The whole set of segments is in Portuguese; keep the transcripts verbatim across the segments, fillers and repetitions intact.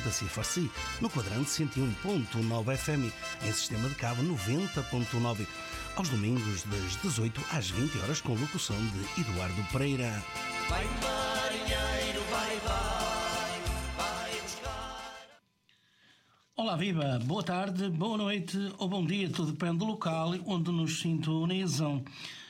da C F R C, no quadrante cento e um ponto nove F M, em sistema de cabo noventa ponto nove, aos domingos das dezoito às vinte horas, com locução de Eduardo Pereira. Vai marinheiro, vai, vai, vai buscar. Olá, viva! Boa tarde, boa noite ou bom dia, tudo depende do local onde nos sintonizam.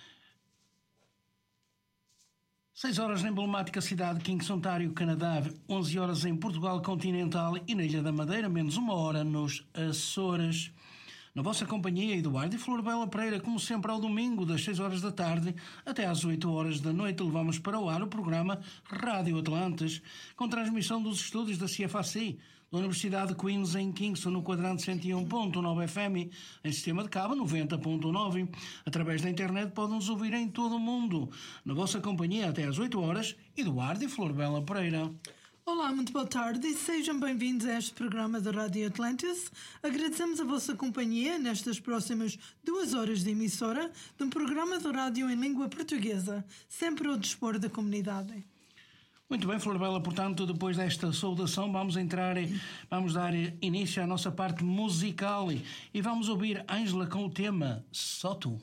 seis horas na emblemática cidade de Kingston, Ontário, Canadá, onze horas em Portugal continental e na Ilha da Madeira, menos uma hora nos Açores. Na vossa companhia, Eduardo e Florbela Pereira, como sempre ao domingo, das seis horas da tarde até às oito horas da noite, levamos para o ar o programa Rádio Atlantes, com transmissão dos estúdios da C F A C, da Universidade de Queens em Kingston, no quadrante cento e um ponto nove F M, em sistema de cabo noventa ponto nove. Através da internet podem-nos ouvir em todo o mundo. Na vossa companhia, até às oito horas, Eduardo e Florbela Pereira. Olá, muito boa tarde e sejam bem-vindos a este programa da Rádio Atlantis. Agradecemos a vossa companhia nestas próximas duas horas de emissora de um programa de rádio em língua portuguesa, sempre ao dispor da comunidade. Muito bem, Florbela, portanto, depois desta saudação vamos entrar, vamos dar início à nossa parte musical e vamos ouvir Ângela com o tema Só Tu.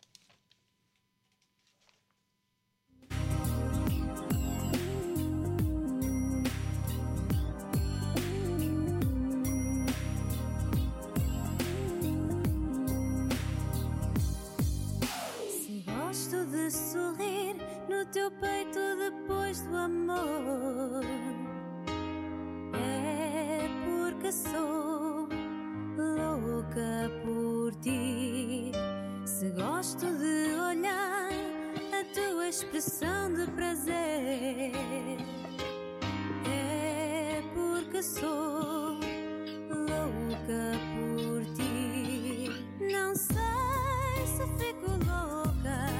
Sorrir no teu peito depois do amor, é porque sou louca por ti. Se gosto de olhar a tua expressão de prazer, é porque sou louca por ti. Não sei se fico louca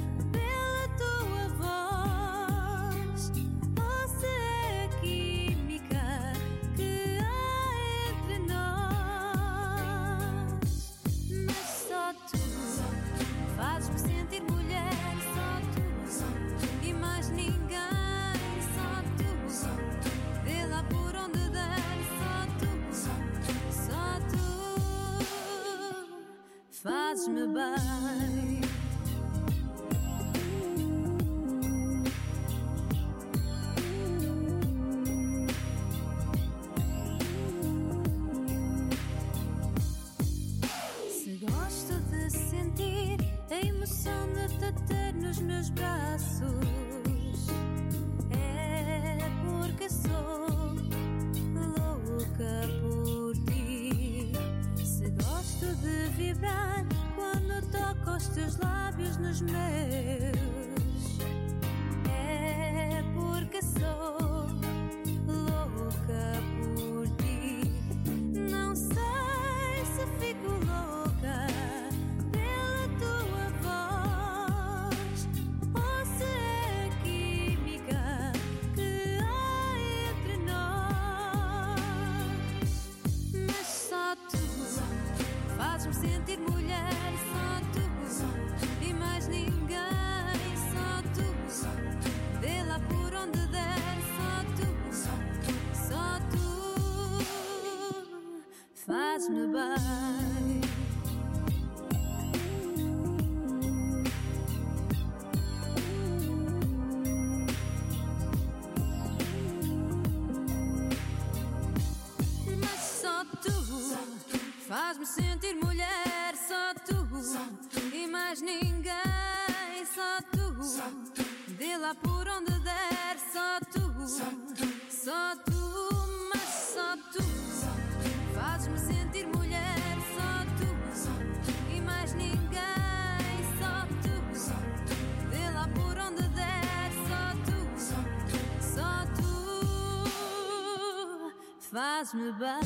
fazes-me bem. Se gosto de sentir a emoção de te ter nos meus braços, é porque sou louca por ti. Se gosto de vibrar quando toco os teus lábios nos meus, é porque sou louca por ti. Não sei se fico louca pela tua voz ou se é química que há entre nós, mas só tu fazes-me sentir mulher. Só tu e mais ninguém. Só tu, vê lá por onde der. Só tu, só tu faz-me bem. Mas só tu faz-me sentir mulher. Só tu, só tu e mais ninguém. Só tu, só tu, vê lá por onde der. Só tu, só tu, só tu, mas só tu, só tu fazes-me sentir mulher. Só tu, só tu e mais ninguém. Só tu, só tu, vê lá por onde der. Só tu, só tu, só tu faz-me bem.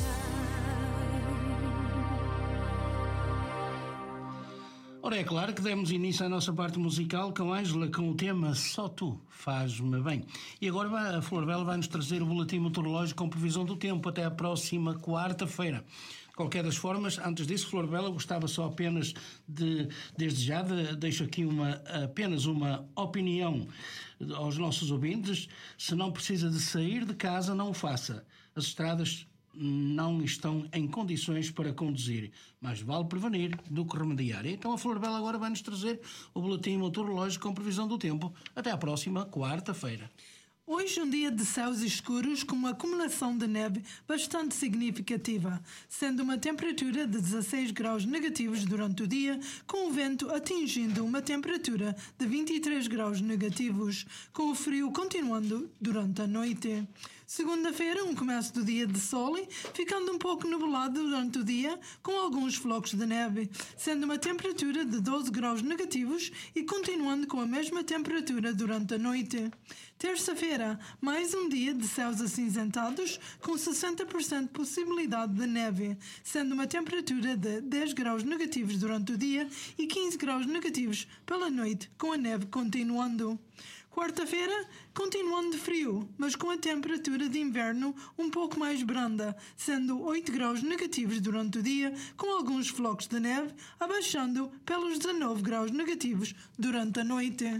Ora, é claro que demos início à nossa parte musical com Ângela, com o tema Só Tu, Faz-me Bem. E agora a Florbela vai-nos trazer o boletim meteorológico com previsão do tempo até a próxima quarta-feira. De qualquer das formas, antes disso, Florbela, gostava só apenas de, desde já, de, deixo aqui uma, apenas uma opinião aos nossos ouvintes. Se não precisa de sair de casa, não o faça. As estradas não estão em condições para conduzir. Mais vale prevenir do que remediar. Então a Flor Bela agora vai-nos trazer o boletim meteorológico com previsão do tempo. Até à próxima quarta-feira. Hoje um dia de céus escuros com uma acumulação de neve bastante significativa, sendo uma temperatura de dezasseis graus negativos durante o dia, com o vento atingindo uma temperatura de vinte e três graus negativos, com o frio continuando durante a noite. Segunda-feira, um começo do dia de sol, ficando um pouco nublado durante o dia, com alguns flocos de neve, sendo uma temperatura de doze graus negativos e continuando com a mesma temperatura durante a noite. Terça-feira, mais um dia de céus acinzentados, com sessenta por cento de possibilidade de neve, sendo uma temperatura de dez graus negativos durante o dia e quinze graus negativos pela noite, com a neve continuando. Quarta-feira, continuando frio, mas com a temperatura de inverno um pouco mais branda, sendo oito graus negativos durante o dia, com alguns flocos de neve, abaixando pelos dezanove graus negativos durante a noite.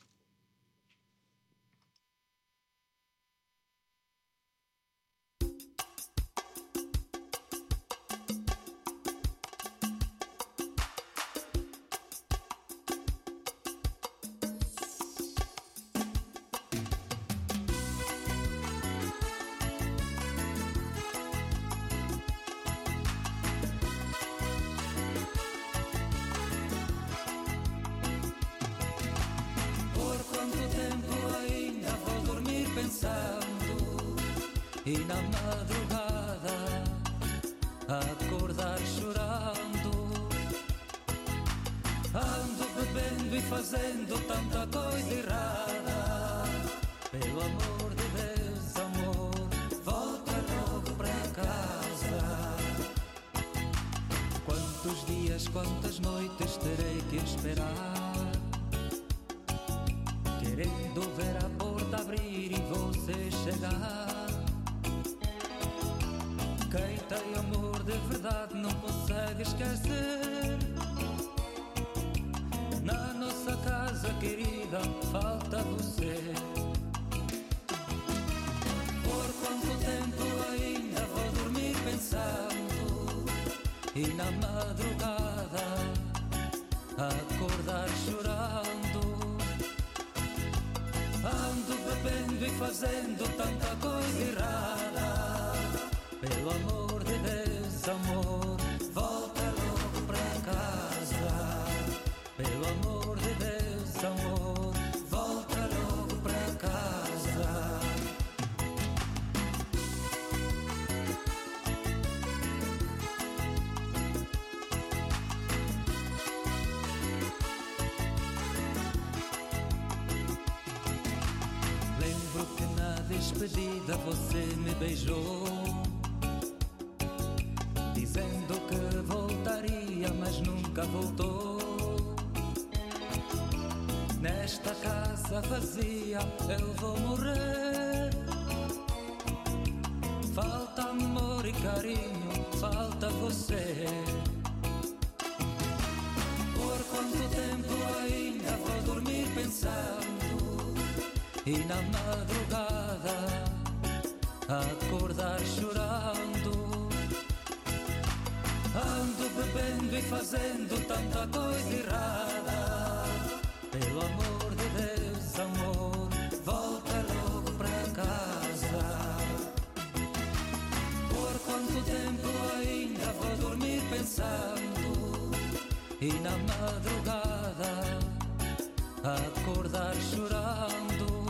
E na madrugada acordar chorando. Ando bebendo e fazendo tanta coisa errada. Pelo amor de Deus, amor, volta logo para casa. Quantos dias, quantas noites terei que esperar, querendo ver a porta abrir e você chegar. Quem tem amor de verdade não consegue esquecer. Na nossa casa querida falta você. Por quanto tempo ainda vou dormir pensando e na madrugada acordar chorando. Ando bebendo e fazendo tanta coisa errada. Pelo amor de Deus, amor, volta logo para casa. Pelo amor de Deus, amor, volta logo para casa. Lembro que na despedida você me beijou, dizendo que voltaria, mas nunca voltou. Nesta casa vazia eu vou morrer. Falta amor e carinho, falta você. Por quanto tempo ainda vou dormir pensando e na madrugada acordar chorando. Ando bebendo e fazendo tanta coisa errada. Pelo amor de Deus, amor, volta logo para casa. Por quanto tempo ainda vou dormir pensando e na madrugada acordar chorando.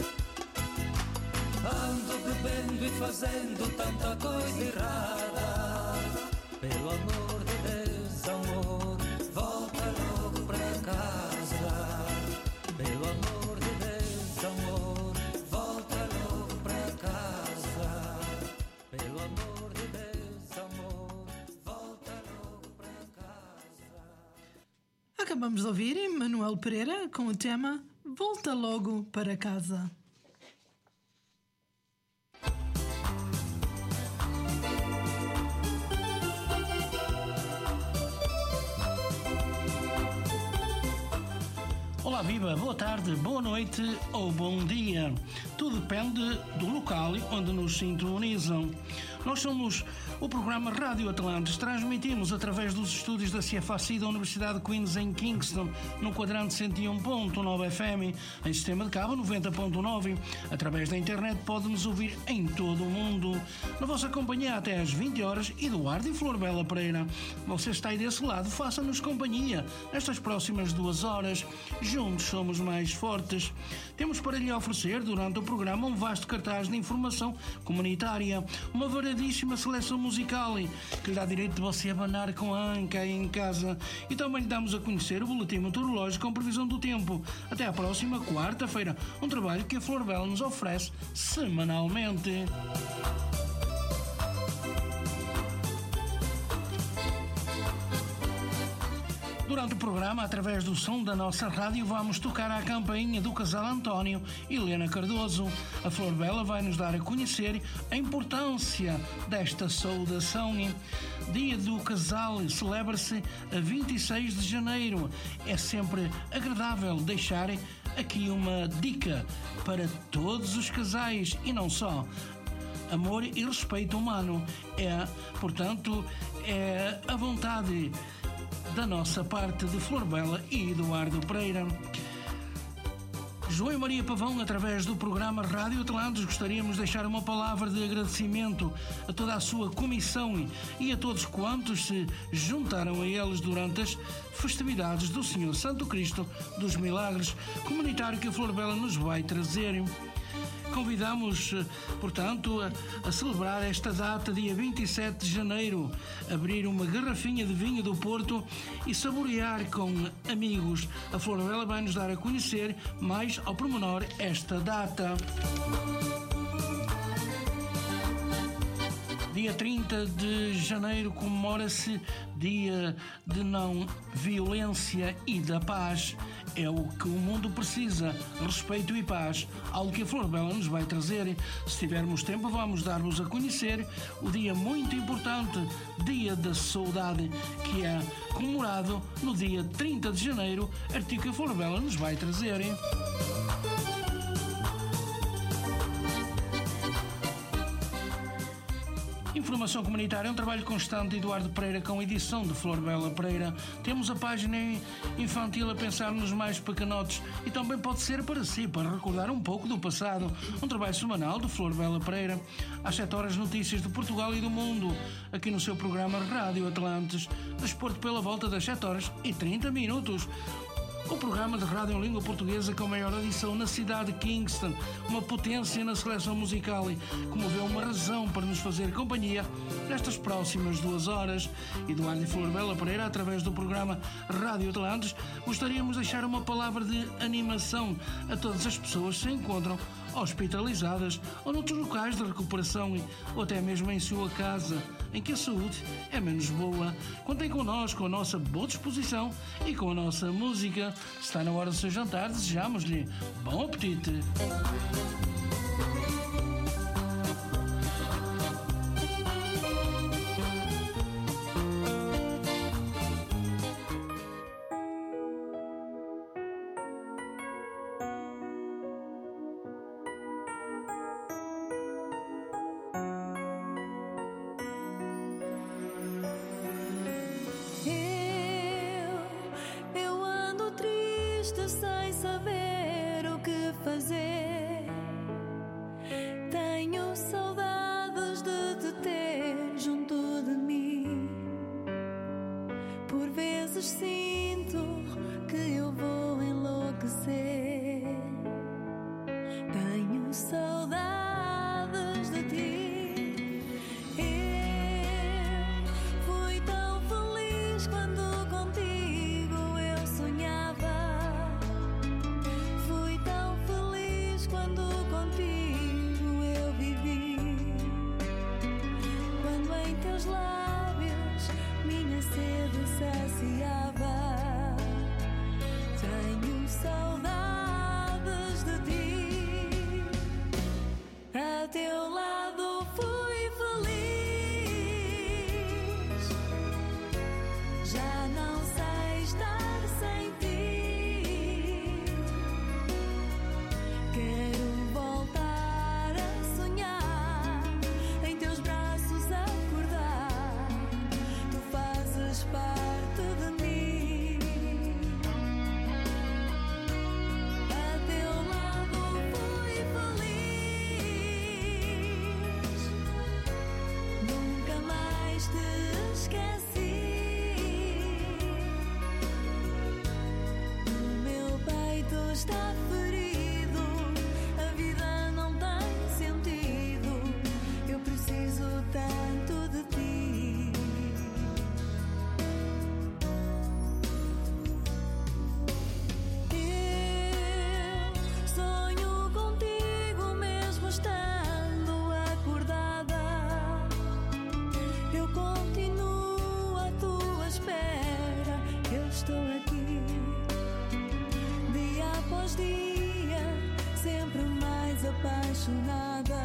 Ando bebendo e fazendo tanta coisa errada. Pelo amor de Deus, amor, volta logo para casa. Pelo amor de Deus, amor, volta logo para casa. Pelo amor de Deus, amor, volta logo para casa. Acabamos de ouvir Manuel Pereira com o tema Volta Logo para Casa. Olá, viva, boa tarde, boa noite ou bom dia. Tudo depende do local onde nos sintonizam. Nós somos o programa Rádio Atlantis. Transmitimos através dos estúdios da C F A C da Universidade de Queens em Kingston, no quadrante cento e um ponto nove F M, em sistema de cabo noventa ponto nove. Através da internet pode-nos ouvir em todo o mundo. Na vossa companhia até às vinte horas, Eduardo e Flor Bela Pereira. Você está aí desse lado, faça-nos companhia nestas próximas duas horas. Juntos somos mais fortes. Temos para lhe oferecer durante o programa um vasto cartaz de informação comunitária, uma variadíssima seleção musical que lhe dá direito de você abanar com a anca aí em casa, e também lhe damos a conhecer o boletim meteorológico com previsão do tempo até à próxima quarta-feira, um trabalho que a Flor Bela nos oferece semanalmente. Durante o programa, através do som da nossa rádio, vamos tocar a campainha do casal António e Helena Cardoso. A Flor Bela vai nos dar a conhecer a importância desta saudação. Dia do Casal celebra-se a vinte e seis de janeiro. É sempre agradável deixar aqui uma dica para todos os casais e não só. Amor e respeito humano é, portanto, é a vontade da nossa parte de Flor Bela e Eduardo Pereira. João e Maria Pavão, através do programa Rádio Atlantis, gostaríamos de deixar uma palavra de agradecimento a toda a sua comissão e a todos quantos se juntaram a eles durante as festividades do Senhor Santo Cristo dos Milagres, comunitário que a Flor Bela nos vai trazer. Convidamos, portanto, a, a celebrar esta data, dia vinte e sete de janeiro, abrir uma garrafinha de vinho do Porto e saborear com amigos. A Flor Bela vai nos dar a conhecer mais ao pormenor esta data. Dia trinta de janeiro comemora-se Dia de Não Violência e da Paz. É o que o mundo precisa, respeito e paz, algo que a Flor Bela nos vai trazer. Se tivermos tempo, vamos dar-vos a conhecer o dia muito importante, Dia da Saudade, que é comemorado no dia trinta de janeiro, artigo que a Flor Bela nos vai trazer. Informação comunitária é um trabalho constante de Eduardo Pereira com edição de Flor Bela Pereira. Temos a página infantil a pensar nos mais pequenotes e também pode ser para si, para recordar um pouco do passado. Um trabalho semanal de Flor Bela Pereira. Às sete horas, notícias de Portugal e do mundo, aqui no seu programa Rádio Atlantis. Desporto pela volta das sete horas e trinta minutos. O programa de rádio em língua portuguesa com a maior audição na cidade de Kingston, uma potência na seleção musical e comoveu uma razão para nos fazer companhia nestas próximas duas horas. Eduardo e Flor Bela Pereira, através do programa Rádio Atlantis, gostaríamos de deixar uma palavra de animação a todas as pessoas que se encontram hospitalizadas ou noutros locais de recuperação ou até mesmo em sua casa, em que a saúde é menos boa. Contem connosco, com a nossa boa disposição e com a nossa música. Está na hora do seu jantar, desejamos-lhe bom apetite. Sem saber o que fazer, tenho saudades de te ter junto de mim. Por vezes sinto que eu vou enlouquecer. Tenho saudades de ti. Eu fui tão feliz quando contigo eu sonhava. Tenho saudades de ti. A teu lado fui feliz. Já não sei estar sem ti. Quero voltar a sonhar em teus braços. está ferido, a vida não tem sentido. Eu preciso tanto de ti. Eu sonho contigo mesmo estando acordada. Eu continuo à tua espera. Eu estou aqui, dia após dia, sempre mais apaixonada.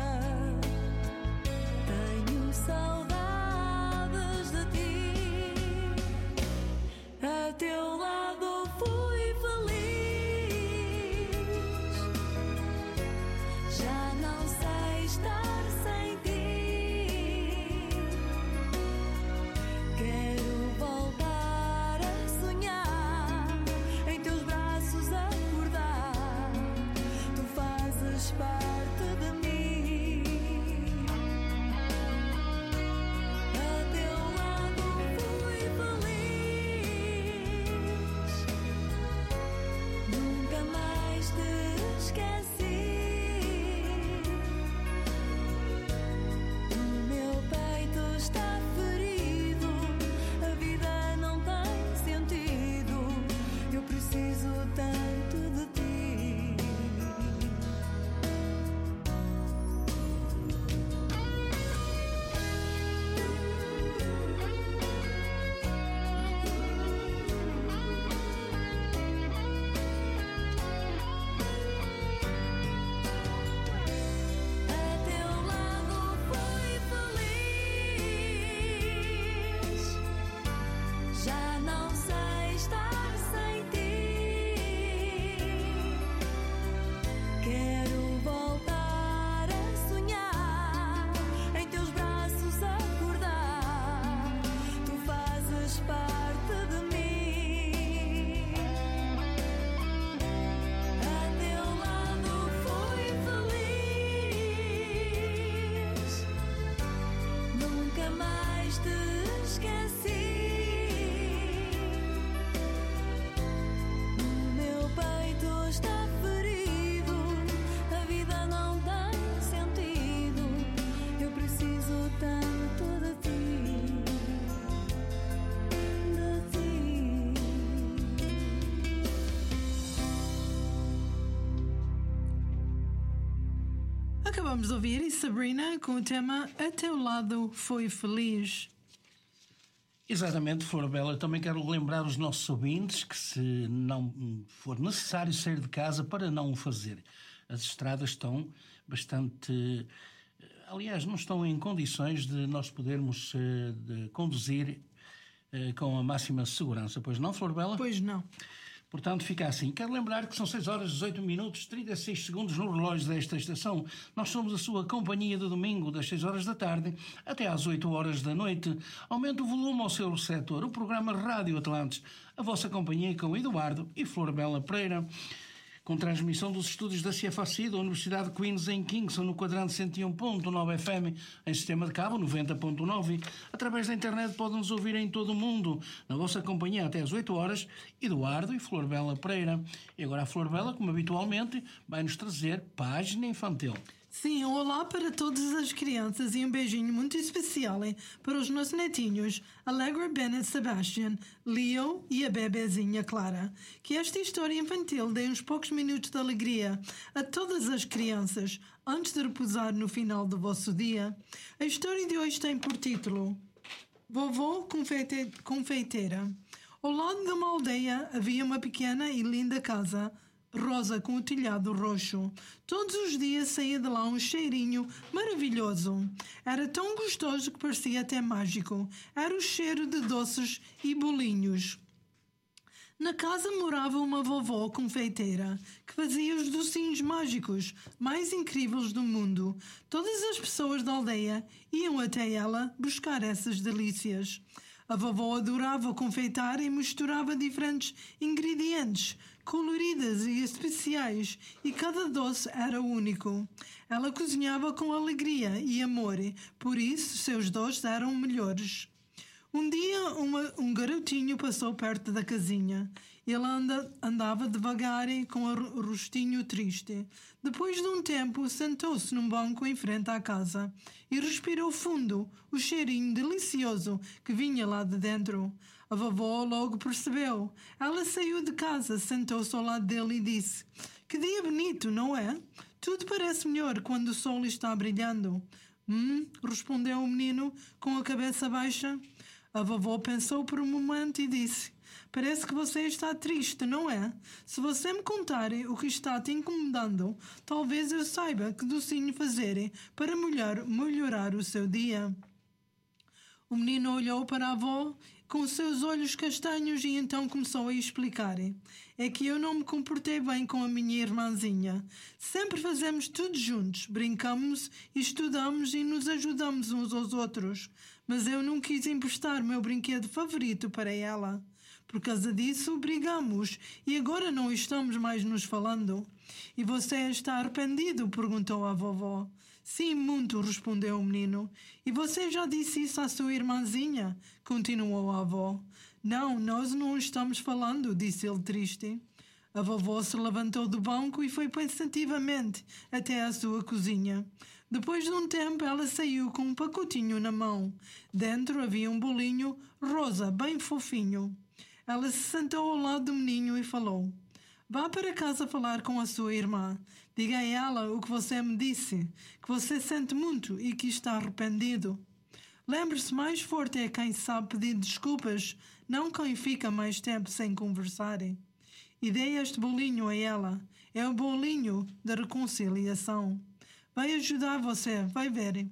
Tenho saudades de ti. A teu lado fui feliz. Já não sei estar sem ti. Quero voltar a sonhar, em teus braços acordar. Tu fazes parte de mim. A teu lado fui feliz. Nunca mais te esqueci. O meu peito está ferido, a vida não tem sentido. Eu preciso tanto de ti. A teu lado fui feliz. Já não sei estar sem ti. Quero voltar a sonhar, em teus braços acordar. Tu fazes parte de mim. A teu lado fui feliz. Nunca mais te esqueci. O meu peito está ferido, a vida não tem sentido. Eu preciso tanto de ti, de ti. Acabamos de ouvir e Sabrina com o tema A Teu Lado Foi Feliz. Exatamente, Flor Bela. Também quero lembrar os nossos ouvintes que, se não for necessário sair de casa, para não o fazer. As estradas estão bastante... Aliás, não estão em condições de nós podermos eh, de conduzir eh, com a máxima segurança. Pois não, Flor Bela? Pois não. Portanto, fica assim. Quero lembrar que são seis horas, dezoito minutos, trinta e seis segundos no relógio desta estação. Nós somos a sua companhia de domingo, das seis horas da tarde até às oito horas da noite. Aumente o volume ao seu receptor. O programa Rádio Atlantes, a vossa companhia com Eduardo e Flor Bela Pereira. Com transmissão dos estúdios da C F A C, da Universidade de Queens em Kingston, no quadrante cento e um ponto nove F M, em sistema de cabo noventa ponto nove. Através da internet podem-nos ouvir em todo o mundo. Na vossa companhia até às oito horas, Eduardo e Flor Bela Pereira. E agora a Flor Bela, como habitualmente, vai-nos trazer página infantil. Sim, um olá para todas as crianças e um beijinho muito especial hein, para os nossos netinhos, Allegra, Bennett, Sebastian, Leo e a bebezinha Clara. Que esta história infantil dê uns poucos minutos de alegria a todas as crianças antes de repousar no final do vosso dia. A história de hoje tem por título Vovó Confeite- Confeiteira. Ao lado de uma aldeia havia uma pequena e linda casa rosa com o telhado roxo. Todos os dias saía de lá um cheirinho maravilhoso. Era tão gostoso que parecia até mágico. Era o cheiro de doces e bolinhos. Na casa morava uma vovó confeiteira que fazia os docinhos mágicos mais incríveis do mundo. Todas as pessoas da aldeia iam até ela buscar essas delícias. A vovó adorava confeitar e misturava diferentes ingredientes, coloridas e especiais, e cada doce era único. Ela cozinhava com alegria e amor, por isso seus doces eram melhores. Um dia uma, um garotinho passou perto da casinha Ele anda, andava devagar e com o rostinho triste. Depois de um tempo, sentou-se num banco em frente à casa e respirou fundo o cheirinho delicioso que vinha lá de dentro. A vovó logo percebeu. Ela saiu de casa, sentou-se ao lado dele e disse: "Que dia bonito, não é? Tudo parece melhor quando o sol está brilhando." Hum, respondeu o menino com a cabeça baixa. A vovó pensou por um momento e disse: "Parece que você está triste, não é? Se você me contar o que está te incomodando, talvez eu saiba que docinho fazer para melhor, melhorar o seu dia." O menino olhou para a avó com os seus olhos castanhos e então começou a explicar: "É que eu não me comportei bem com a minha irmãzinha. Sempre fazemos tudo juntos, brincamos, estudamos e nos ajudamos uns aos outros. Mas eu não quis emprestar meu brinquedo favorito para ela. Por causa disso, brigamos e agora não estamos mais nos falando." "E você está arrependido?" perguntou a vovó. "Sim, muito", respondeu o menino. "E você já disse isso à sua irmãzinha?" continuou a avó. "Não, nós não estamos falando", disse ele triste. A vovó se levantou do banco e foi pensativamente até à sua cozinha. Depois de um tempo, ela saiu com um pacotinho na mão. Dentro havia um bolinho rosa, bem fofinho. Ela se sentou ao lado do menino e falou: "Vá para casa falar com a sua irmã. Diga a ela o que você me disse, que você sente muito e que está arrependido. Lembre-se, mais forte é quem sabe pedir desculpas, não quem fica mais tempo sem conversar. E dei este bolinho a ela. É o bolinho da reconciliação. Vai ajudar você, vai ver."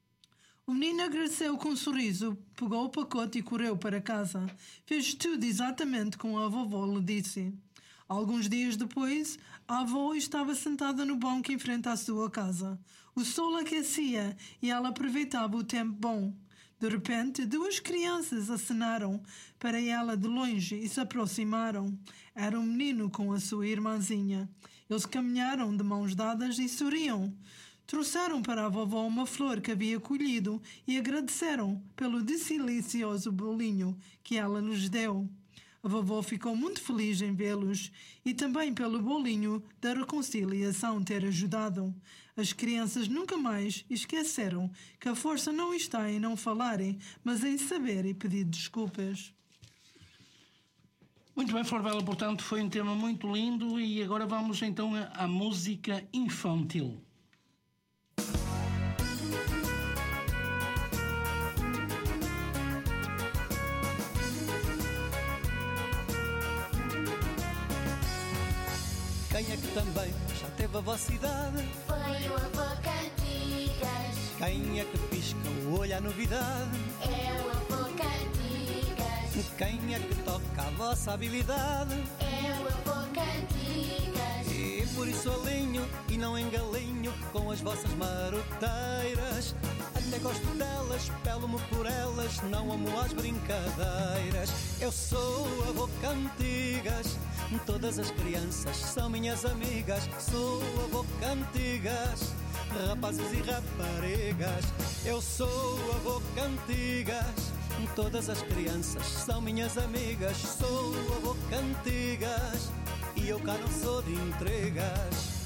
O menino agradeceu com um sorriso, pegou o pacote e correu para casa. Fez tudo exatamente como a vovó lhe disse. Alguns dias depois, a avó estava sentada no banco em frente à sua casa. O sol aquecia e ela aproveitava o tempo bom. De repente, duas crianças acenaram para ela de longe e se aproximaram. Era um menino com a sua irmãzinha. Eles caminharam de mãos dadas e sorriam. Trouxeram para a vovó uma flor que havia colhido e agradeceram pelo delicioso bolinho que ela lhes deu. A vovó ficou muito feliz em vê-los e também pelo bolinho da reconciliação ter ajudado. As crianças nunca mais esqueceram que a força não está em não falarem, mas em saber e pedir desculpas. Muito bem, Flor Bela, portanto, foi um tema muito lindo e agora vamos então à música infantil. Quem é que também já teve a vossa idade? Foi o avô Cantigas. Quem é que pisca o olho à novidade? É o avô Cantigas. Quem é que toca a vossa habilidade? É o avô Cantigas. E por isso alinho e não engalinho com as vossas maroteiras. Até gosto delas, pelo-me por elas, não amo as brincadeiras. Eu sou o avô Cantigas. Todas as crianças são minhas amigas. Sou o avô Cantigas, rapazes e raparigas. Eu sou o avô Cantigas. Todas as crianças são minhas amigas. Sou o avô Cantigas e eu cá não sou de intrigas.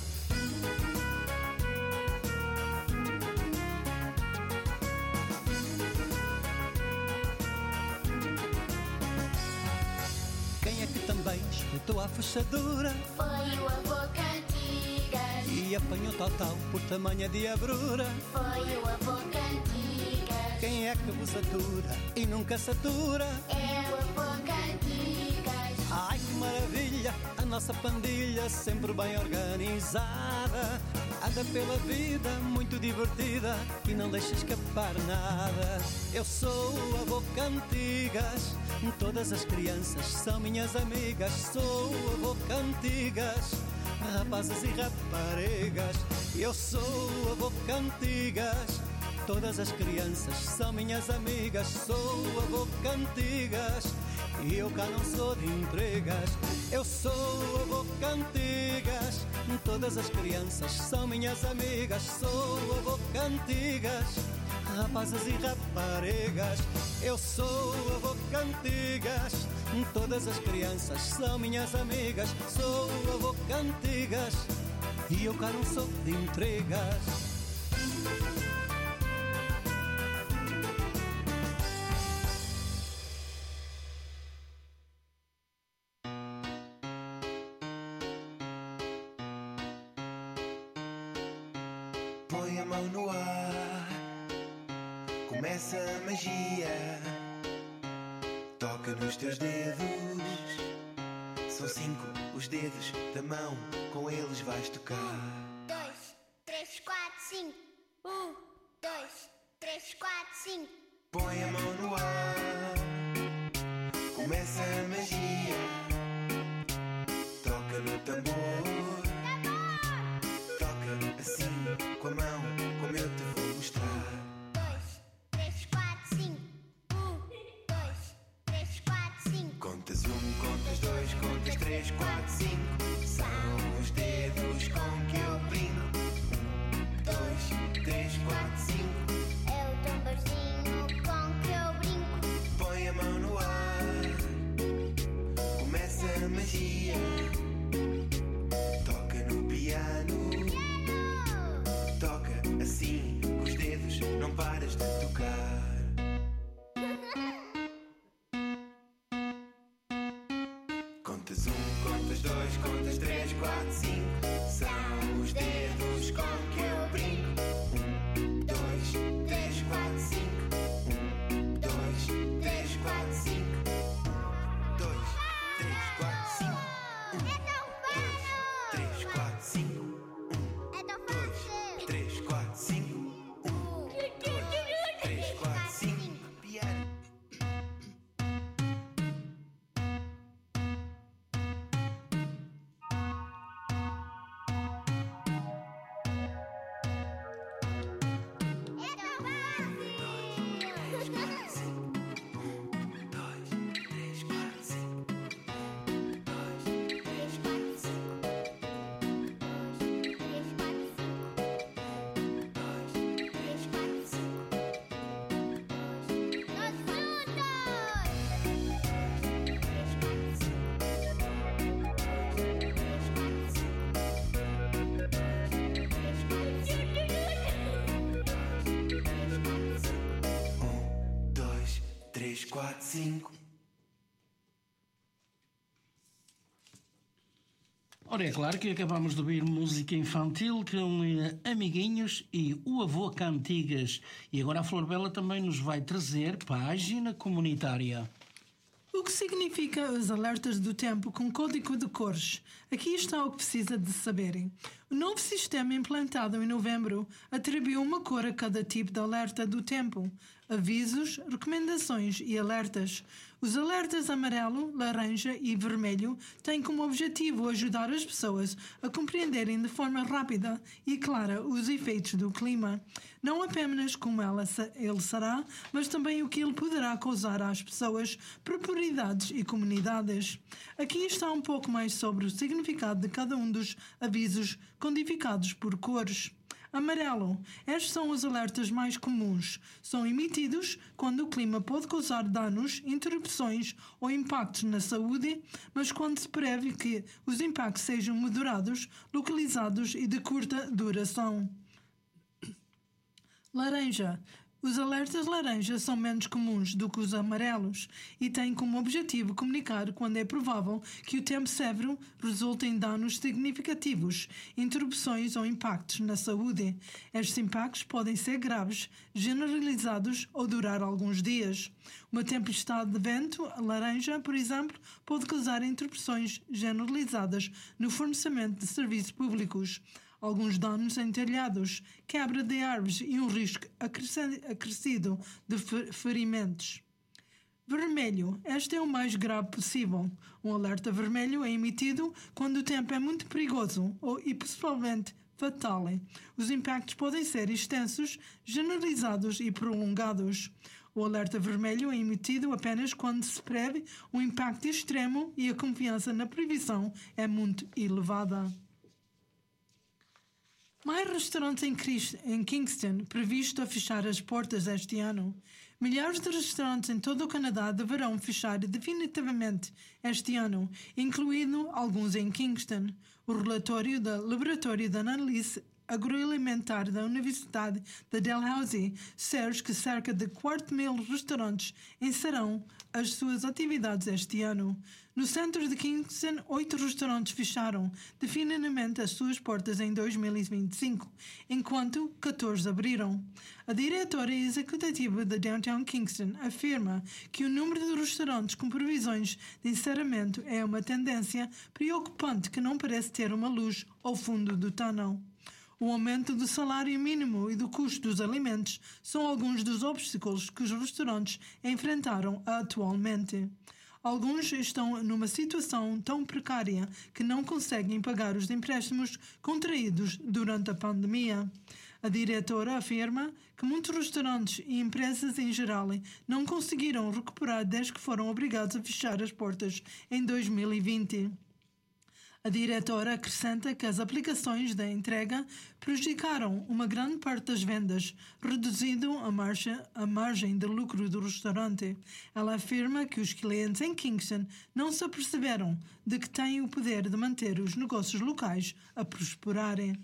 Também espetou a fechadura. Foi o avô Cantigas. E apanhou total por tamanha diabrura. Foi o avô Cantigas. Quem é que vos atura e nunca se atura? É o avô Cantigas. Ai que maravilha, a nossa pandilha sempre bem organizada. Anda pela vida muito divertida e não deixa escapar nada. Eu sou o avô Cantigas. Todas as crianças são minhas amigas. Sou o avô Cantigas, rapazes e raparigas. Eu sou o avô Cantigas. Todas as crianças são minhas amigas. Sou o avô Cantigas e eu cá não sou de intrigas. Eu sou o avô Cantigas. Todas as crianças são minhas amigas. Sou o avô Cantigas, rapazes e raparigas, eu sou o avô Cantigas. Todas as crianças são minhas amigas. Sou o avô Cantigas e eu cá não sou de intrigas. Põe a mão no ar, começa a magia. Toca nos teus dedos, são cinco os dedos da mão, com eles vais tocar. Dois, três, quatro, cinco. Um, dois, três, quatro, cinco. Põe a mão no ar, começa a magia. Toca no tambor, toca assim com a mão, como eu te vou mostrar. Dois, três, quatro, cinco. Um, dois, três, quatro, cinco. Contas um, contas dois, contas três, quatro, cinco. São os dedos com que eu brinco. Um, dois, três, quatro, cinco. É o tamborzinho com que eu brinco. Põe a mão no ar, começa a magia. Toca no piano, toca assim com os dedos, não paras de tocar. Contas um, contas dois, contas três, quatro, cinco. São os dedos com que eu brinco. Um, dois, três, quatro, cinco. Um, dois, três, quatro, cinco. Dois, três, quatro, cinco. É tão fácil! Três, quatro, cinco. É tão Dois, fácil! três, quatro, cinco. Um, dois, três, quatro, cinco. Piano. É tão fácil! Dois, três, quatro, cinco. Dois, Três, quatro, cinco. Três, quatro, cinco. Três, quatro, cinco. Nós juntos! Três, quatro, cinco. Três, quatro, cinco. Três, quatro, cinco. um, dois, três, quatro, cinco. Ora, é claro que acabamos de ouvir música infantil com eh, Amiguinhos e o Avô Cantigas. E agora a Flor Bela também nos vai trazer página comunitária. O que significa os alertas do tempo com código de cores? Aqui está o que precisa de saberem. O novo sistema implantado em novembro atribuiu uma cor a cada tipo de alerta do tempo. Avisos, recomendações e alertas. Os alertas amarelo, laranja e vermelho têm como objetivo ajudar as pessoas a compreenderem de forma rápida e clara os efeitos do clima. Não apenas como ela, ele será, mas também o que ele poderá causar às pessoas, propriedades e comunidades. Aqui está um pouco mais sobre o significado de cada um dos avisos codificados por cores. Amarelo. Estes são os alertas mais comuns. São emitidos quando o clima pode causar danos, interrupções ou impactos na saúde, mas quando se prevê que os impactos sejam moderados, localizados e de curta duração. Laranja. Os alertas laranja são menos comuns do que os amarelos e têm como objetivo comunicar quando é provável que o tempo severo resulte em danos significativos, interrupções ou impactos na saúde. Estes impactos podem ser graves, generalizados ou durar alguns dias. Uma tempestade de vento laranja, por exemplo, pode causar interrupções generalizadas no fornecimento de serviços públicos, alguns danos em telhados, quebra de árvores e um risco acrescido de ferimentos. Vermelho. Este é o mais grave possível. Um alerta vermelho é emitido quando o tempo é muito perigoso ou, e possivelmente, fatal. Os impactos podem ser extensos, generalizados e prolongados. O alerta vermelho é emitido apenas quando se prevê um impacto extremo e a confiança na previsão é muito elevada. Mais restaurantes em, Chris- em Kingston previsto a fechar as portas este ano. Milhares de restaurantes em todo o Canadá deverão fechar definitivamente este ano, incluindo alguns em Kingston. O relatório do Laboratório de Análise Agroalimentar da Universidade de Dalhousie sugere que cerca de quatro mil restaurantes encerrarão as suas atividades este ano. No centro de Kingston, oito restaurantes fecharam definitivamente as suas portas em dois mil e vinte e cinco, enquanto catorze abriram. A diretora executiva da Downtown Kingston afirma que o número de restaurantes com previsões de encerramento é uma tendência preocupante que não parece ter uma luz ao fundo do túnel. O aumento do salário mínimo e do custo dos alimentos são alguns dos obstáculos que os restaurantes enfrentaram atualmente. Alguns estão numa situação tão precária que não conseguem pagar os empréstimos contraídos durante a pandemia. A diretora afirma que muitos restaurantes e empresas em geral não conseguiram recuperar desde que foram obrigados a fechar as portas em dois mil e vinte. A diretora acrescenta que as aplicações da entrega prejudicaram uma grande parte das vendas, reduzindo a margem, a margem de lucro do restaurante. Ela afirma que os clientes em Kingston não se aperceberam de que têm o poder de manter os negócios locais a prosperarem.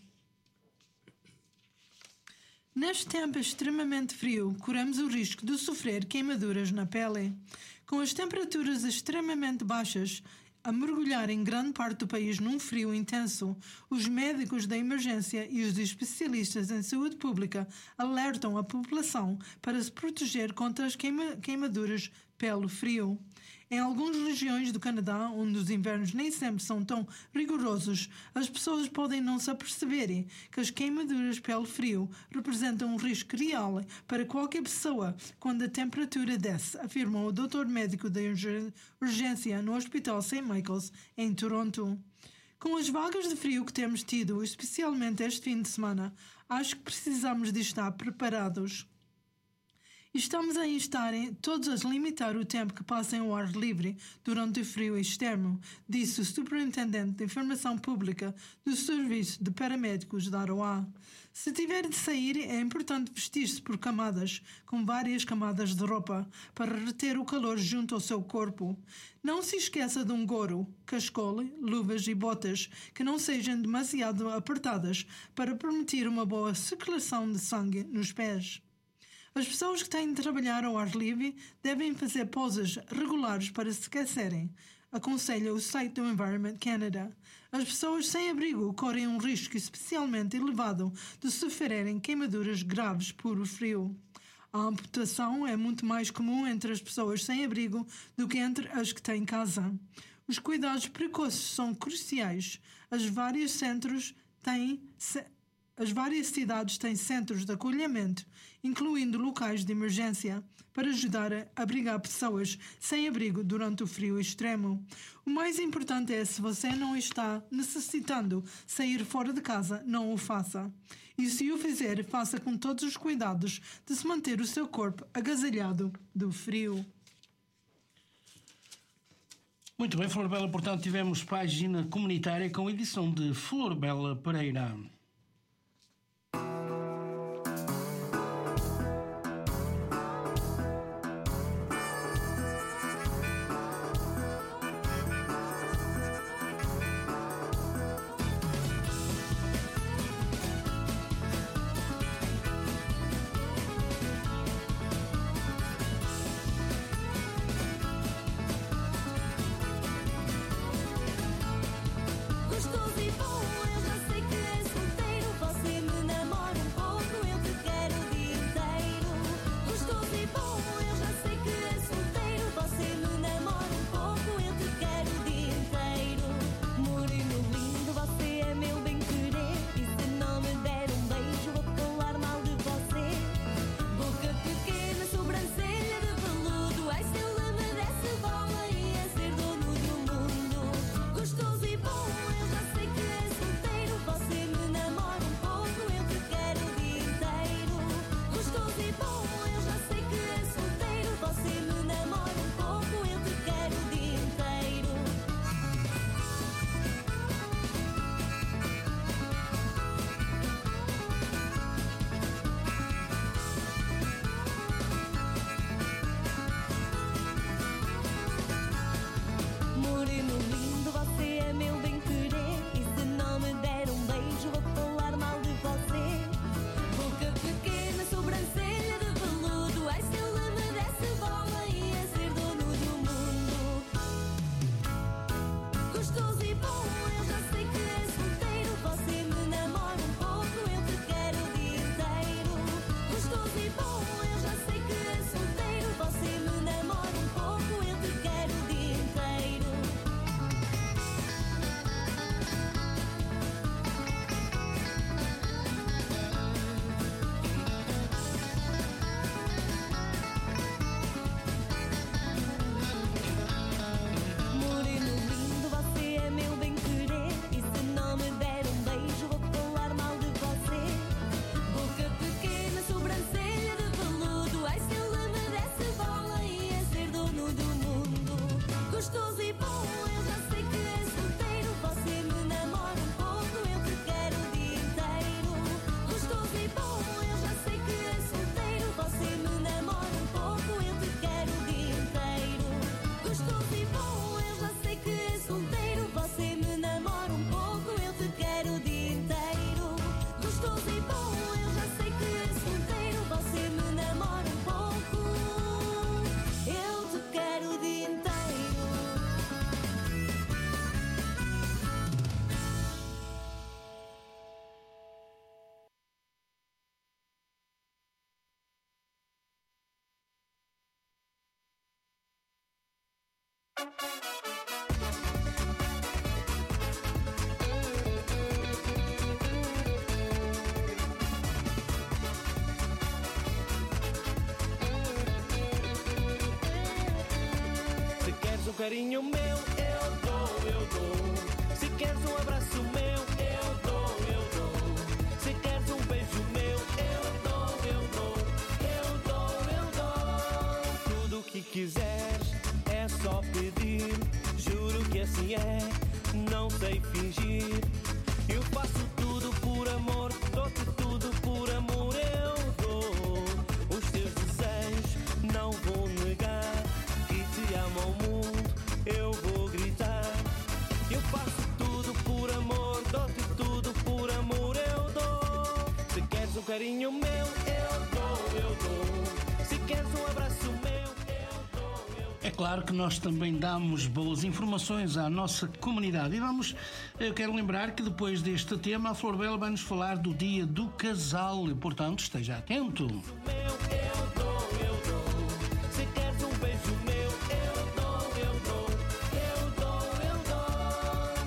Neste tempo extremamente frio, corremos o risco de sofrer queimaduras na pele. Com as temperaturas extremamente baixas a mergulhar em grande parte do país num frio intenso, os médicos da emergência e os especialistas em saúde pública alertam a população para se proteger contra as queima- queimaduras pelo frio. Em algumas regiões do Canadá, onde os invernos nem sempre são tão rigorosos, as pessoas podem não se aperceberem que as queimaduras pelo frio representam um risco real para qualquer pessoa quando a temperatura desce, afirmou o doutor médico da urgência no Hospital Saint Michael's, em Toronto. Com as vagas de frio que temos tido, especialmente este fim de semana, acho que precisamos de estar preparados. Estamos a estar todos a limitar o tempo que passam ao ar livre durante o frio externo, disse o Superintendente de Informação Pública do Serviço de Paramédicos da Aroa. Se tiver de sair, é importante vestir-se por camadas, com várias camadas de roupa, para reter o calor junto ao seu corpo. Não se esqueça de um gorro, cascole, luvas e botas que não sejam demasiado apertadas para permitir uma boa circulação de sangue nos pés. As pessoas que têm de trabalhar ao ar livre devem fazer pausas regulares para se aquecerem, aconselha o site do Environment Canada. As pessoas sem abrigo correm um risco especialmente elevado de sofrerem queimaduras graves por o frio. A amputação é muito mais comum entre as pessoas sem abrigo do que entre as que têm casa. Os cuidados precoces são cruciais. As vários centros têm... As várias cidades têm centros de acolhimento, incluindo locais de emergência, para ajudar a abrigar pessoas sem abrigo durante o frio extremo. O mais importante é, se você não está necessitando sair fora de casa, não o faça. E se o fizer, faça com todos os cuidados de se manter o seu corpo agasalhado do frio. Muito bem, Flor Bela, portanto, tivemos página comunitária com edição de Flor Bela Pereira. Gostoso e bom, eu já sei que és um Se queres um carinho meu, eu dou, eu dou. Se queres um abraço meu, eu dou, eu dou. Se queres um beijo meu, eu dou, eu dou. Eu dou, eu dou. Tudo o que quiseres é só pedir. Juro que assim é, não sei fingir. Eu faço tudo por amor, dou-te tudo por amor, eu dou. Os teus desejos não vou negar. Que te amo ao mundo, eu vou gritar. Eu faço tudo por amor, dou-te tudo por amor, eu dou. Se queres um carinho meu, eu dou, eu dou. Se queres um abraço meu, eu dou, eu dou. É claro que nós também damos boas informações à nossa comunidade. E vamos, eu quero lembrar que depois deste tema a Flor Bela vai nos falar do Dia do Casal. E, portanto, esteja atento. Meu, eu dou, eu dou. Se queres um beijo meu, eu dou, eu dou. Eu dou, eu dou.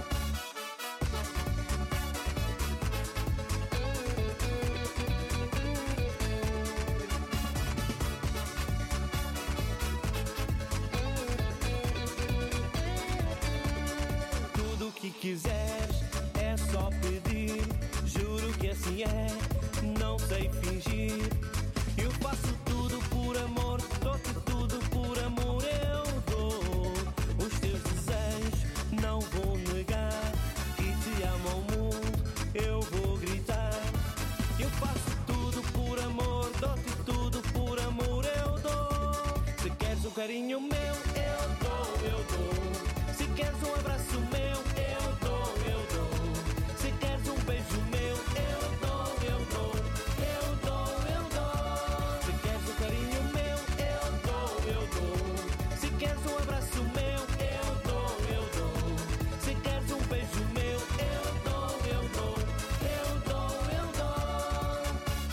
Tudo o que quiseres é só pedir. Juro que assim é, não sei fingir. Eu faço tudo por amor, dou-te tudo por amor, eu dou. Os teus desejos não vou negar. Que te amo ao mundo, eu vou gritar. Eu faço tudo por amor, dou-te tudo por amor, eu dou. Se queres um carinho meu, eu dou, eu dou. Se queres um abraço meu, eu dou, eu dou. Se queres um beijo meu, eu dou, eu dou. Eu dou, eu dou. Se queres um carinho meu, eu dou, eu dou. Se queres um abraço meu, eu dou, eu dou. Se queres um beijo meu, eu dou, eu dou. Eu dou, eu dou.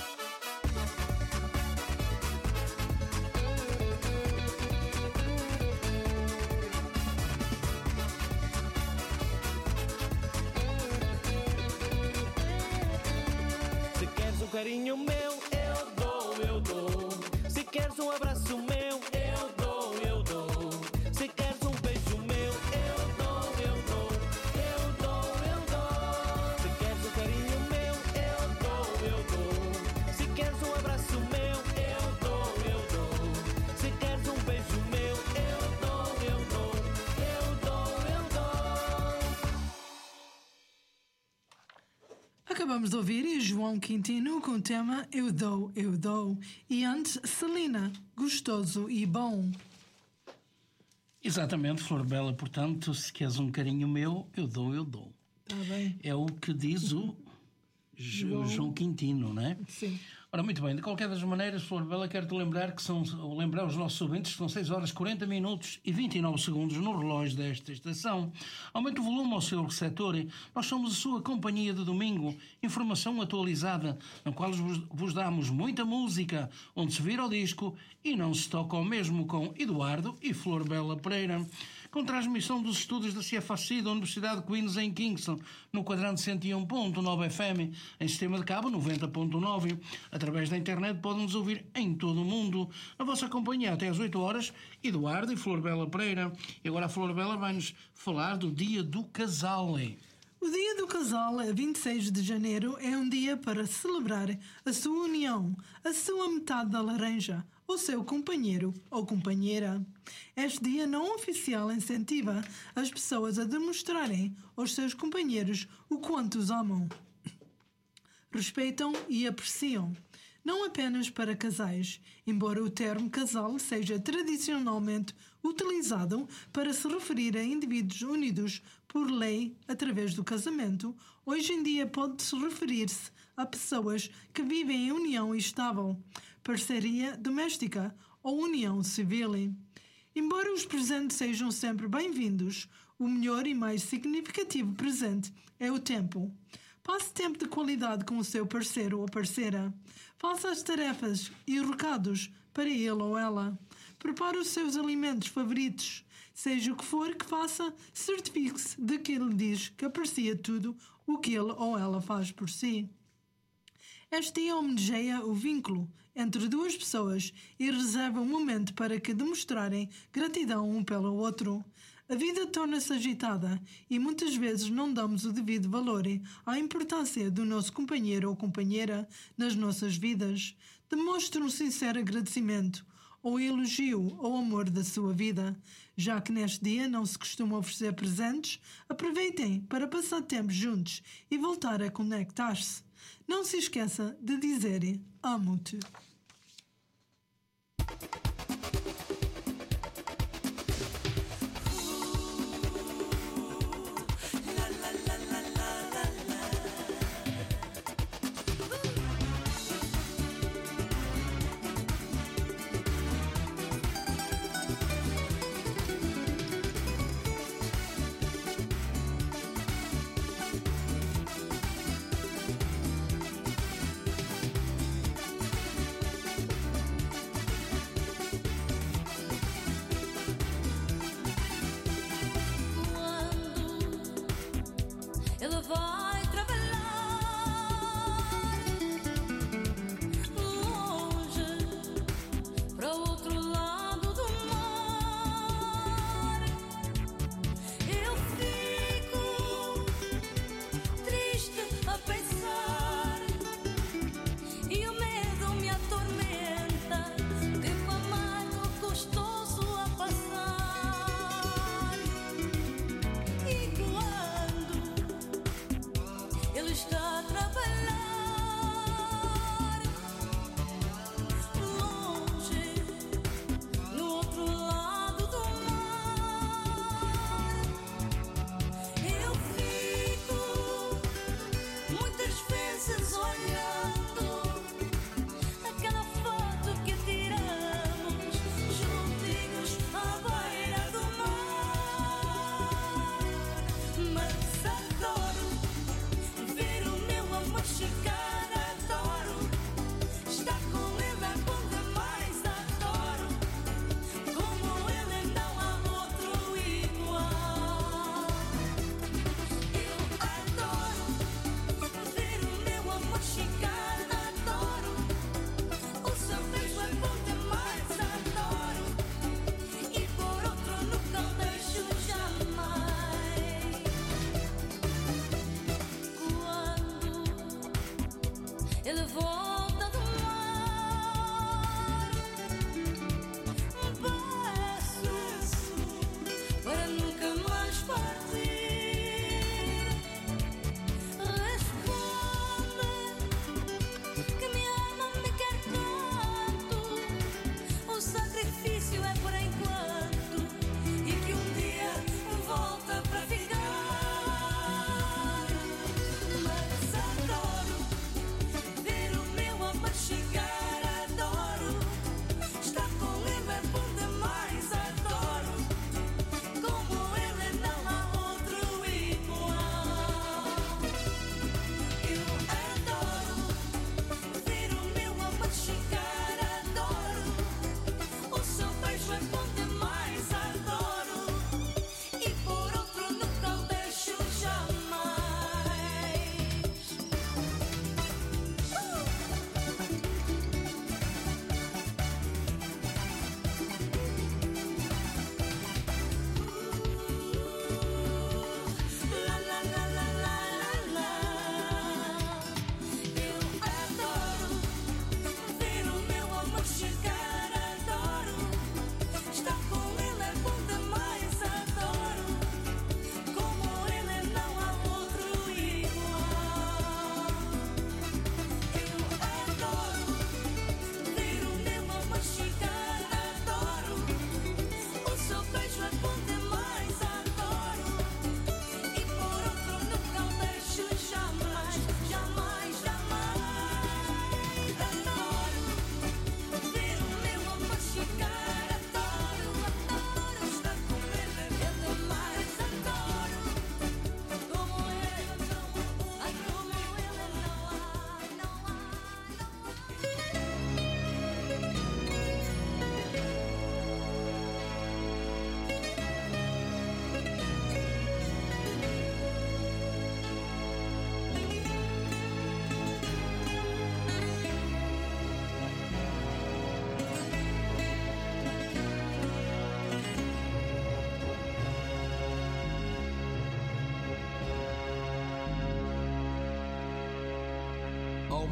Se queres um carinho meu, eu dou, eu dou. Se queres um abraço meu, eu dou, eu dou. Se queres um beijo meu, eu dou, eu dou. Eu dou, eu dou. Se queres um carinho meu, eu dou, eu dou. Se queres um abraço meu, eu dou, eu dou. Se queres um beijo meu, eu dou, eu dou. Eu dou, eu dou. Acabamos de ouvir João Quintino com o tema Eu Dou, Eu Dou. E antes, Celina, Gostoso e Bom. Exatamente, Flor Bela. Portanto, se queres um carinho meu, eu dou, eu dou. Está bem? É o que diz o Jo- João Quintino, não é? Sim. Ora, muito bem, de qualquer das maneiras, Flor Bela, quero-te lembrar que são, ou lembrar os nossos ouvintes que são seis horas, quarenta minutos e vinte e nove segundos no relógio desta estação. Aumente o volume ao seu receptor. Nós somos a sua companhia de domingo. Informação atualizada, na qual vos, vos damos muita música, onde se vira o disco e não se toca ao mesmo, com Eduardo e Flor Bela Pereira. Com transmissão dos estudos da C F A C da Universidade de Queens em Kingston, no quadrante cento e um ponto nove F M, em sistema de cabo noventa ponto nove. Através da internet podem-nos ouvir em todo o mundo. Na vossa companhia até às oito horas, Eduardo e Flor Bela Pereira. E agora a Flor Bela vai-nos falar do Dia do Casal. O Dia do Casal, a vinte e seis de janeiro, é um dia para celebrar a sua união, a sua metade da laranja, o seu companheiro ou companheira. Este dia não oficial incentiva as pessoas a demonstrarem aos seus companheiros o quanto os amam, respeitam e apreciam. Não apenas para casais, embora o termo casal seja tradicionalmente utilizado para se referir a indivíduos unidos por lei através do casamento, hoje em dia pode-se referir-se a pessoas que vivem em união estável, parceria doméstica ou união civil. Embora os presentes sejam sempre bem-vindos, o melhor e mais significativo presente é o tempo. Passe tempo de qualidade com o seu parceiro ou parceira. Faça as tarefas e recados para ele ou ela. Prepare os seus alimentos favoritos. Seja o que for que faça, certifique-se de que ele diz que aprecia tudo o que ele ou ela faz por si. Este dia homenageia o vínculo entre duas pessoas e reserva um momento para que demonstrarem gratidão um pelo outro. A vida torna-se agitada e muitas vezes não damos o devido valor à importância do nosso companheiro ou companheira nas nossas vidas. Demonstre um sincero agradecimento ou elogio ao amor da sua vida. Já que neste dia não se costuma oferecer presentes, aproveitem para passar tempo juntos e voltar a conectar-se. Não se esqueça de dizer amo-te.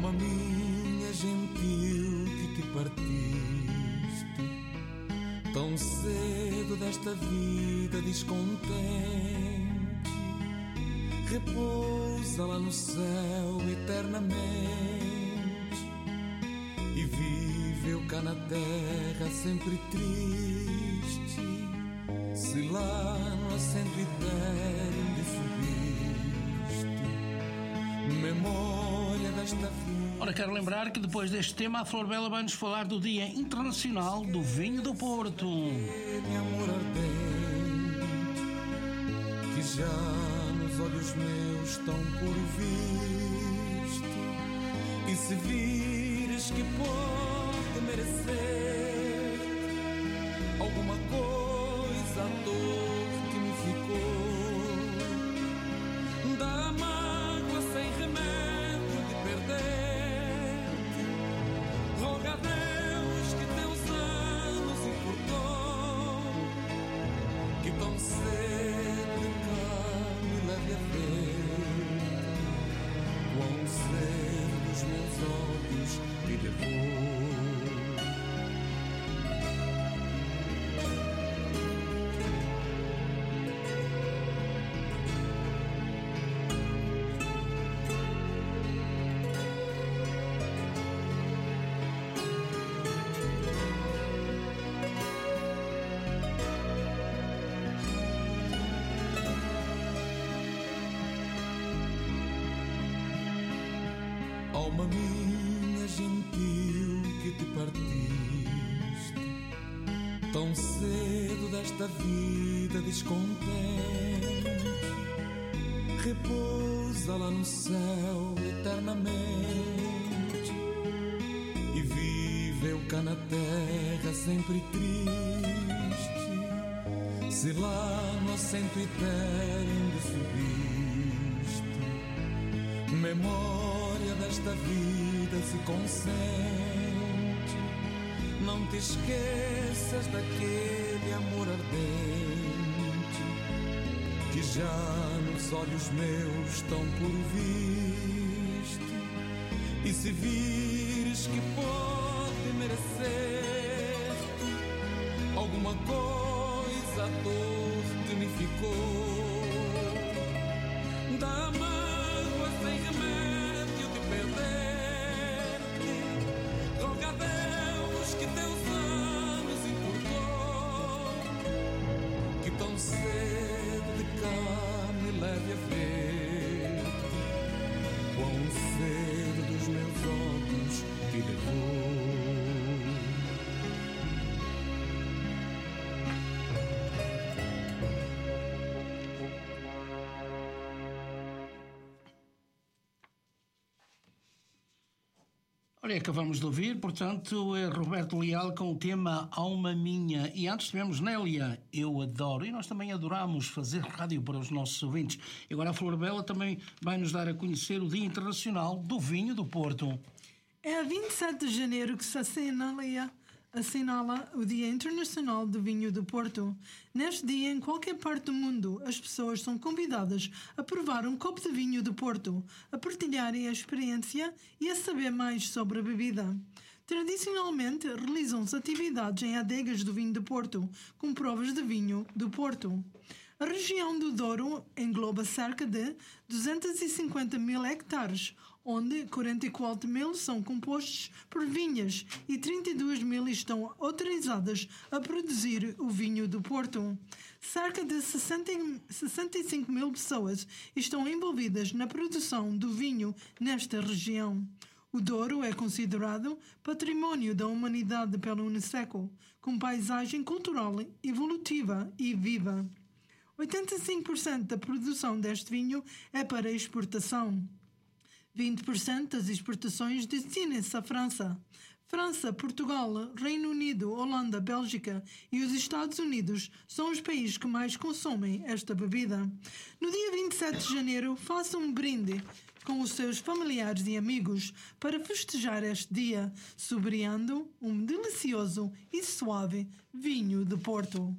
Alma minha gentil que te partiste tão cedo desta vida descontente, repousa lá no céu eternamente e viveu cá na terra sempre triste. Se lá no assento eterno de subiste, memória desta vida. Ora, quero lembrar que depois deste tema a Flor Bela vai nos falar do Dia Internacional do Vinho do Porto. De amor ardente que já nos olhos meus tão puro viste, e se vires que pode merecer alguma coisa à dor que me ficou, da mágoa sem remédio de perder, roga a Deus que teus anos encurtou, que tão cedo de cá me leve a ver quão cedo os meus olhos te levou. Alma minha gentil que te partiste tão cedo desta vida descontente, repousa lá no céu eternamente e viveu cá na terra sempre triste. Se lá no assento eterno de subiste, memória desta vida se consente. Não te esqueças daquele amor ardente que já nos olhos meus tão puro viste, e se vires que pode merecer alguma coisa a dor que me ficou, da mágoa sem remédio de perder-te, roga a Deus que teus anos encurtou, que tão cedo de cá me leve a ver quão cedo dos meus olhos te levou. Olha, acabamos de ouvir, portanto, é Roberto Leal com o tema Alma Minha. E antes tivemos Nélia, Eu Adoro. E nós também adoramos fazer rádio para os nossos ouvintes. E agora a Flor Bela também vai nos dar a conhecer o Dia Internacional do Vinho do Porto. É a vinte e sete de janeiro que se assinala, assinala o Dia Internacional do Vinho do Porto. Neste dia, em qualquer parte do mundo, as pessoas são convidadas a provar um copo de vinho do Porto, a partilharem a experiência e a saber mais sobre a bebida. Tradicionalmente, realizam-se atividades em adegas do vinho do Porto, com provas de vinho do Porto. A região do Douro engloba cerca de duzentos e cinquenta mil hectares, onde quarenta e quatro mil são compostos por vinhas e trinta e duas mil estão autorizadas a produzir o vinho do Porto. Cerca de sessenta e cinco mil pessoas estão envolvidas na produção do vinho nesta região. O Douro é considerado Património da Humanidade pela Unesco, com paisagem cultural evolutiva e viva. oitenta e cinco por cento da produção deste vinho é para exportação. vinte por cento das exportações destinam-se à França. França, Portugal, Reino Unido, Holanda, Bélgica e os Estados Unidos são os países que mais consomem esta bebida. No dia vinte e sete de janeiro, faça um brinde com os seus familiares e amigos para festejar este dia, saboreando um delicioso e suave vinho de Porto.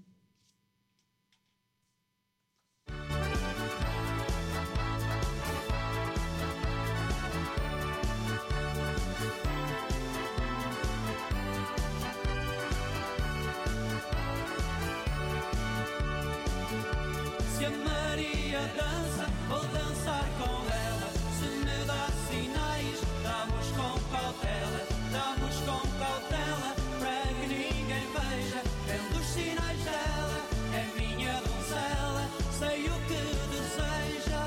Maria dança, vou dançar com ela. Se me dá sinais, damos com cautela, damos com cautela, para que ninguém veja. Vendo os sinais dela, é minha donzela, sei o que deseja.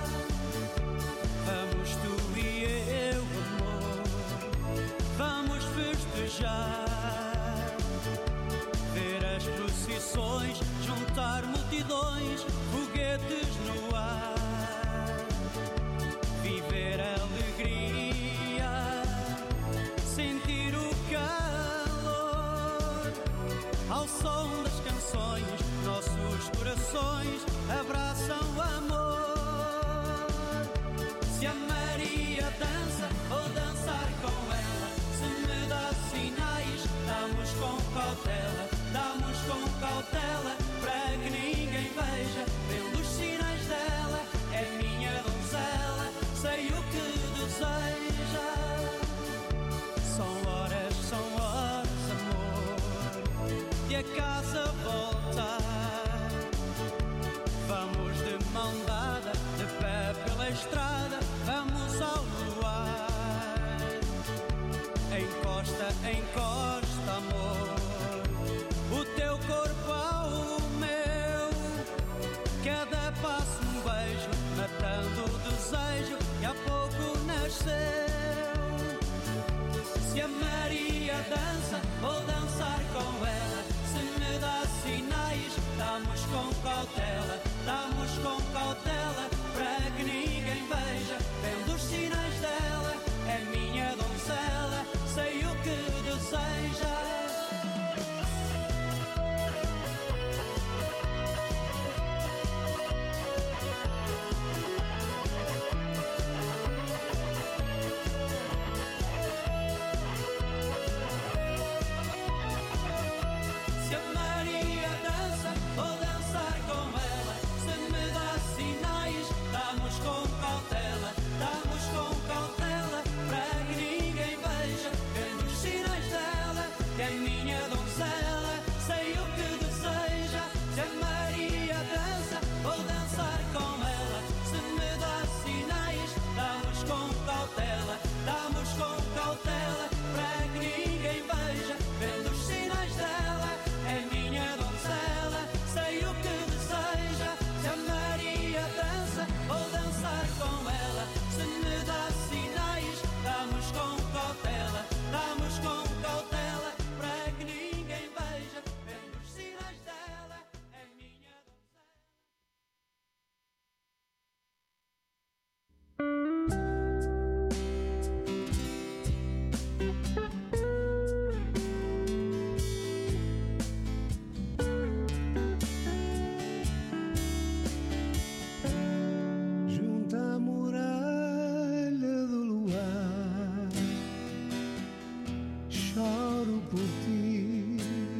Vamos tu e eu, amor, vamos festejar, ver as procissões, juntar multidões, foguetes no ar, viver a alegria, sentir o calor, ao som das canções, nossos corações abraçam o amor. Se a Maria dança, vou dançar com ela. Se me dá sinais, damos com cautela, damos com cautela, para que ninguém veja. Vendo os sinais dela, é minha donzela, sei o que deseja. São horas, são horas, amor, de a casa voltar. Vamos de mão dada, de pé pela estrada, vamos ao luar. Encosta, encosta, amor, o teu corpo ao meu, cada passo um beijo, matando o desejo que há pouco nasceu. Se a Maria dança, vou dançar com ela. Se me dá sinais, damos com cautela, damos com cautela, para que ninguém veja. Vendo os sinais dela, é minha donzela, sei o que deseja. Se a Maria dança, vou dançar com ela. Se me dá sinais, damos com cautela, damos com cautela, para que ninguém veja. Vendo os sinais dela, que é minha donzela, sei o que deseja. Se a Maria dança, vou dançar com ela. Se me dá sinais, damos com cautela, damos com cautela, para que ninguém veja. Vendo os sinais dela, é minha donzela, sei o que deseja. Se a Maria dança, vou dançar com ela. Se me dá sinais, damos com cautela, damos com cautela, para que ninguém veja. Vendo os sinais dela, é minha donzela. Junto à muralha do luar, choro por ti.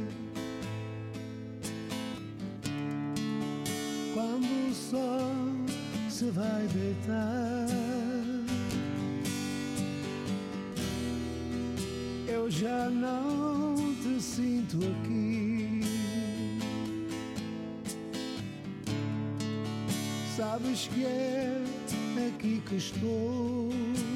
Quando o sol se vai deitar, eu já não te sinto aqui. Sabes que é aqui que estou.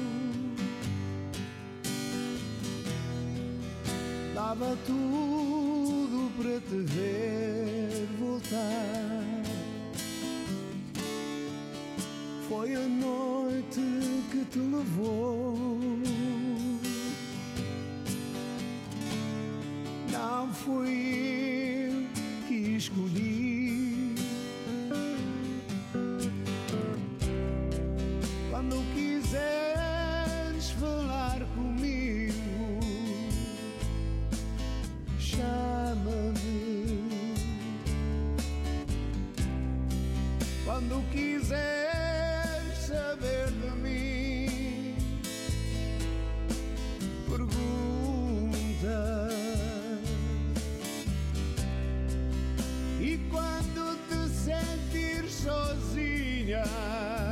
Dava tudo para te ver voltar. Foi a noite que te levou. Não fui eu que escolhi. Quando quiseres falar comigo, chama-me. Quando quiseres saber de mim, pergunta. E quando te sentires sozinha,